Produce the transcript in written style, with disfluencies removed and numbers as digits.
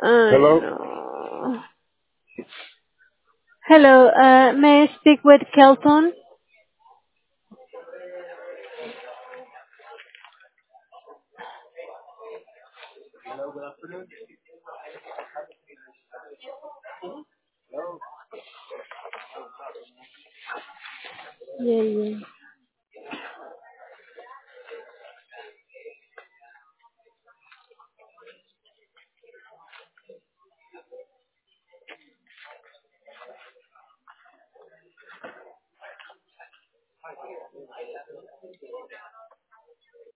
Hello? No. Hello, may I speak with Kelton? Yeah, yeah.